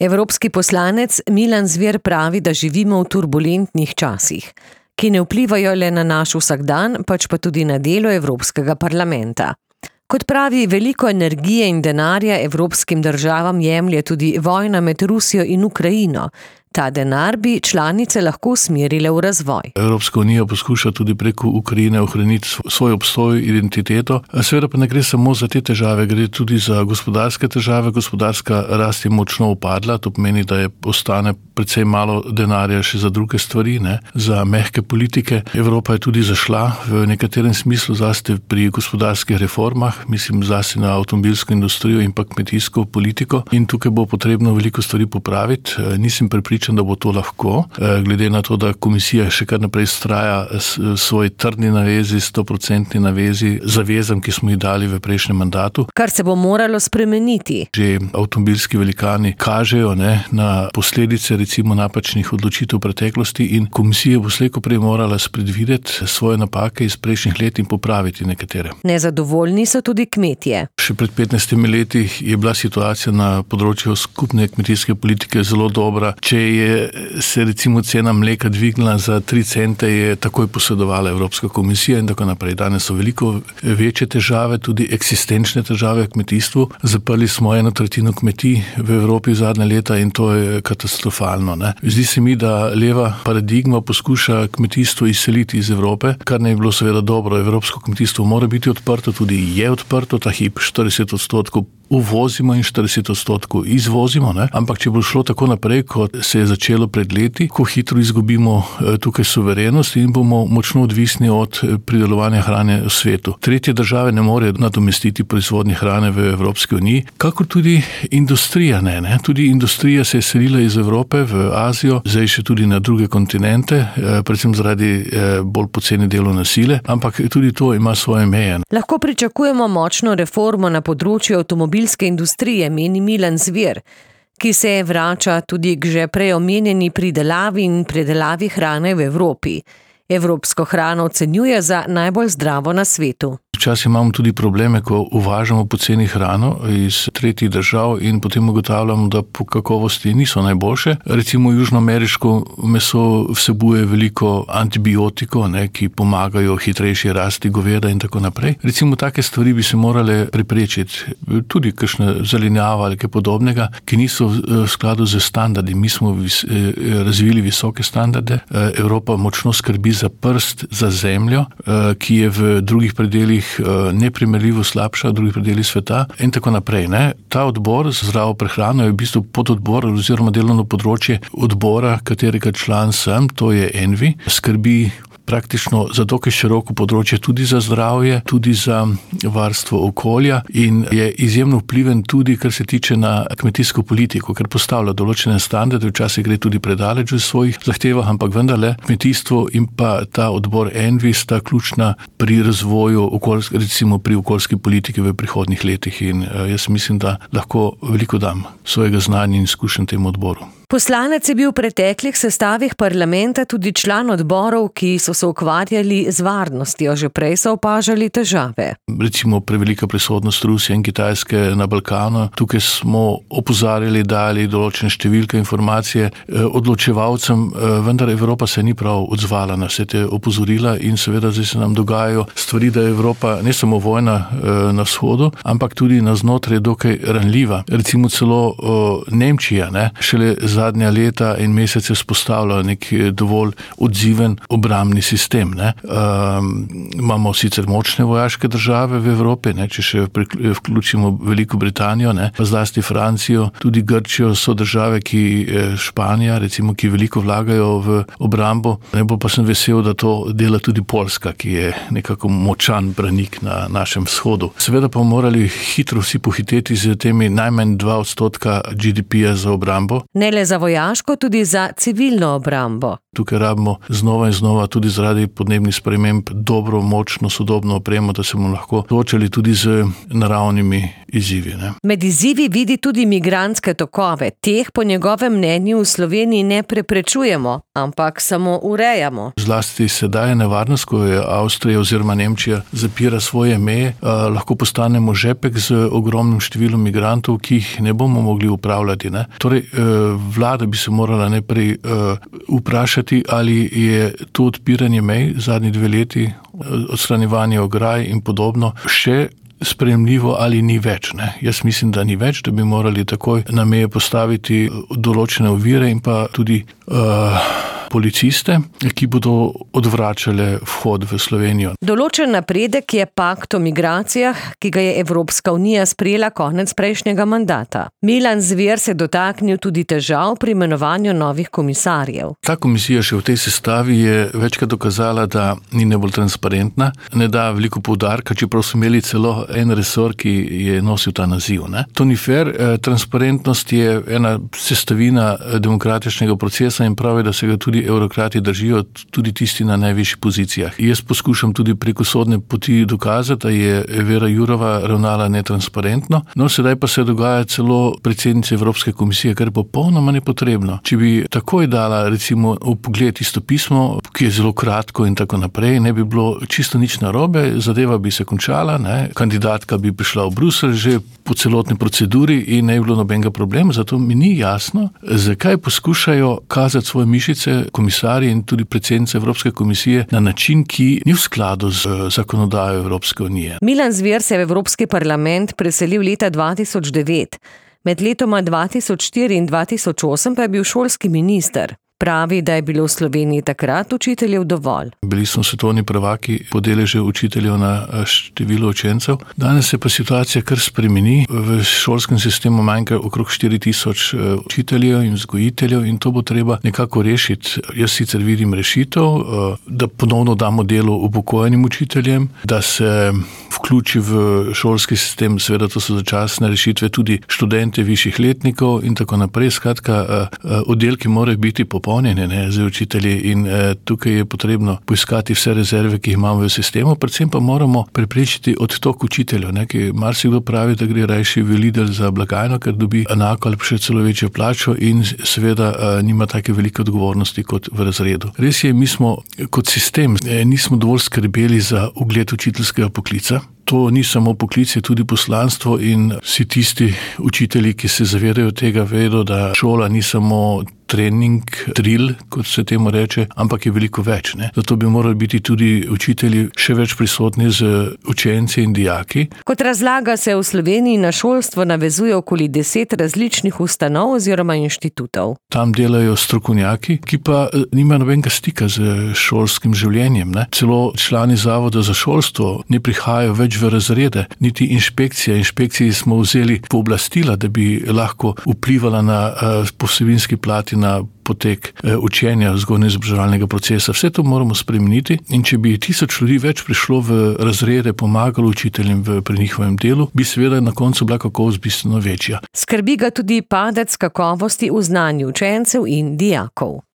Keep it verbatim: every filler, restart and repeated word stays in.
Evropski poslanec Milan Zver pravi, da živimo v turbulentnih časih, ki ne vplivajo le na naš vsakdan, pač pa tudi na delo Evropskega parlamenta. Kot pravi, veliko energije in denarja evropskim državam jemlje tudi vojna med Rusijo in Ukrajino. Ta denar bi članice lahko usmerile v razvoj. Evropska unija poskuša tudi preko Ukrajine ohraniti svoj obstoj, identiteto. Seveda pa ne gre samo za te težave, gre tudi za gospodarske težave. Gospodarska rast je močno upadla, to pomeni, da je ostane precej malo denarja še za druge stvari, ne, za mehke politike. Evropa je tudi zašla v nekaterem smislu, zlasti pri gospodarskih reformah, mislim zlasti na avtomobilsko industrijo in pa kmetijsko politiko. In tukaj bo potrebno veliko stvari popraviti. Nisem prepričan, da bo to lahko, glede na to, da komisija še kar naprej vztraja svoj trdni navezi, stoprocentni navezi, zavezam, ki smo jih dali v prejšnjem mandatu. Kar se bo moralo spremeniti. Že avtomobilski velikani kažejo ne, na posledice recimo napačnih odločitev v preteklosti in komisija bo slej ko prej morala spredvideti svoje napake iz prejšnjih let in popraviti nekatere. Nezadovoljni so tudi kmetje. Še pred petnajstimi leti je bila situacija na področju skupne kmetijske politike zelo dobra. Če je se recimo cena mleka dvignila za tri cente, je takoj posredovala Evropska komisija in tako naprej. Danes so veliko večje težave, tudi eksistenčne težave v kmetijstvu. Zaprli smo eno tretjino kmetij v Evropi zadnje leta in to je katastrofalno. Ne? Zdi se mi, da leva paradigma poskuša kmetijstvo izseliti iz Evrope, kar ne bi bilo seveda dobro. Evropsko kmetijstvo mora biti odprto, tudi je odprto, ta hip štirideset odstotkov uvozimo in štirideset odstotkov izvozimo, ne? Ampak če bo šlo tako naprej, kot se je začelo pred leti, ko hitro izgubimo tukaj suverenost in bomo močno odvisni od pridelovanja hrane v svetu. Tretje države ne morejo nadomestiti proizvodnje hrane v Evropski uniji, kakor tudi industrija ne, ne. Tudi industrija se je selila iz Evrope v Azijo, zdaj še tudi na druge kontinente, predvsem zaradi bolj poceni delovne sile, ampak tudi to ima svoje meje. Lahko pričakujemo močno reformo na področju avtomobilske industrije, meni Milan Zver, ki se vrača tudi k že prej omenjeni pridelavi in predelavi hrane v Evropi. Evropsko hrano ocenjuje za najbolj zdravo na svetu. Včasih imamo tudi probleme, ko uvažamo poceni hrano iz tretjih držav in potem ugotavljamo, da po kakovosti niso najboljše. Recimo južnoameriško meso vsebuje veliko antibiotikov, ne, ki pomagajo hitrejši rasti goveda in tako naprej. Recimo take stvari bi se morale preprečiti. Tudi kakšna zelenjava ali kaj podobnega, ki niso v skladu z standardi. Mi smo vis, razvili visoke standarde. Evropa močno skrbi za prst, za zemljo, ki je v drugih predeljih neprimerljivo slabša v drugih predelih sveta in tako naprej. Ne? Ta odbor za zdravo prehrano je v bistvu pododbor oziroma delovno področje odbora, katerega član sem, to je Envi, skrbi praktično za dokaj široko področje tudi za zdravje, tudi za varstvo okolja in je izjemno vpliven tudi, kar se tiče na kmetijsko politiko, ker postavlja določene standarde, včasih gre tudi predaleč v svojih zahtevah, ampak vendarle kmetijstvo in pa ta odbor Envi sta ključna pri razvoju okoljske, recimo pri okoljski politiki v prihodnjih letih in jaz mislim, da lahko veliko dam svojega znanja in izkušenj temu odboru. Poslanec je bil v preteklih sestavih parlamenta tudi član odborov, ki so se ukvarjali z varnostjo, že prej so opažali težave. Recimo prevelika prisotnost Rusije in Kitajske na Balkanu. Tukaj smo opozarjali, dali določene številke informacije odločevalcem, vendar Evropa se ni prav odzvala na vse te opozorila in seveda zdaj se nam dogajajo stvari, da je Evropa ne samo vojna na vzhodu, ampak tudi na znotraj dokaj ranljiva. Recimo celo Nemčija, ne, šele zadnja leta in mesece spostavlja nek dovolj odziven obrambni sistem. Ne. Um, imamo sicer močne vojaške države v Evropi, ne, če še vključimo Veliko Britanijo, ne, pa zlasti Francijo, tudi Grčijo so države, ki Španija, recimo, ki veliko vlagajo v obrambo. Najbolj pa sem vesel, da to dela tudi Poljska, ki je nekako močan branik na našem vzhodu. Seveda pa morali hitro vsi pohiteti z temi najmanj dva odstotka G D P-ja za obrambo. Ne le le za vojaško, tudi za civilno obrambo. Tukaj rabimo znova in znova tudi zaradi podnebnih sprememb dobro, močno, sodobno opremo, da se bomo lahko soočali tudi z naravnimi izzivi. Ne? Med izzivi vidi tudi migrantske tokove. Teh po njegovem mnenju v Sloveniji ne preprečujemo, ampak samo urejamo. Zlasti sedaj je nevarnost, ko je Avstrija oziroma Nemčija zapira svoje meje, eh, lahko postanemo žepek z ogromnim številom migrantov, ki jih ne bomo mogli upravljati. Ne? Torej, eh, vlada bi se morala najprej eh, vprašati, ali je to odpiranje mej zadnji dve leti, odstranjevanje ograj in podobno, še sprejemljivo ali ni več. Ne? Jaz mislim, da ni več, da bi morali takoj na meje postaviti določene ovire in pa tudi uh, policiste, ki bodo odvračale vhod v Slovenijo. Določen napredek je pakt o migracijah, ki ga je Evropska unija sprejela konec prejšnjega mandata. Milan Zver se je dotaknil tudi težav pri imenovanju novih komisarjev. Ta komisija še v tej sestavi je večkrat dokazala, da ni najbolj transparentna, ne da veliko poudarka, čeprav so imeli celo en resor, ki je nosil ta naziv. Ne? To ni fair. Transparentnost je ena sestavina demokratičnega procesa in pravi, da se ga tudi evrokrati držijo, tudi tisti na najvišjih pozicijah. Jaz poskušam tudi preko sodne poti dokazati, da je Vera Jourova ravnala netransparentno, no sedaj pa se dogaja celo predsednica Evropske komisije, kar je popolnoma nepotrebno. Če bi takoj dala recimo v pogled isto pismo, ki je zelo kratko in tako naprej, ne bi bilo čisto nič narobe, zadeva bi se končala, ne? Kandidatka bi prišla v Bruselj že po celotni proceduri in ne bi bilo nobenega problema, zato mi ni jasno, zakaj poskušajo kazati svoje mišice komisarji in tudi predsednica Evropske komisije na način, ki ni v skladu z zakonodajo Evropske unije. Milan Zver se je v Evropski parlament preselil leta dva tisoč devet. Med letoma dva tisoč štiri in dva tisoč osem pa je bil šolski minister. Pravi, da je bilo v Sloveniji takrat učiteljev dovolj. Bili smo svetovni prvaki po deležu učiteljev na število učencev. Danes se pa situacija kar spremeni. V šolskem sistemu manjka okrog štiri tisoč učiteljev in vzgojiteljev in to bo treba nekako rešiti. Jaz sicer vidim rešitev, da ponovno damo delo upokojenim učiteljem, da se vključi v šolski sistem, seveda to so začasne rešitve, tudi študente višjih letnikov in tako naprej. Skratka, oddelki morajo biti popolnjeni ne, za učitelji in eh, tukaj je potrebno poiskati vse rezerve, ki jih imamo v sistemu, predvsem pa moramo preprečiti odtok učiteljev, ne, ki marsikdo pravi, da gre rajši v Lidl za blagajno, ker dobi enako ali pa še celo večjo plačo in seveda eh, nima take velike odgovornosti kot v razredu. Res je, mi smo kot sistem eh, nismo dovolj skrbeli za ugled učiteljskega poklica. To ni samo poklic, je tudi poslanstvo in vsi tisti učitelji, ki se zavedajo tega, vedo, da šola ni samo trening, drill, kot se temu reče, ampak je veliko več. Ne? Zato bi morali biti tudi učitelji še več prisotni z učenci in dijaki. Kot razlaga, se v Sloveniji na šolstvo navezuje okoli deset različnih ustanov oziroma inštitutov. Tam delajo strokovnjaki, ki pa nimajo nobenega stika z šolskim življenjem. Ne? Celo člani zavoda za šolstvo ne prihajajo več v razrede, niti inšpekcija. Inšpekciji smo vzeli pooblastila, da bi lahko vplivala na uh, posebinski plati na potek uh, učenja vzgojno-izobraževalnega procesa. Vse to moramo spremeniti in če bi tisoč ljudi več prišlo v razrede, pomagalo učiteljem v, pri njihovem delu, bi seveda na koncu bila kakovost bistveno večja. Skrbi ga tudi padec kakovosti v znanju učencev in dijakov.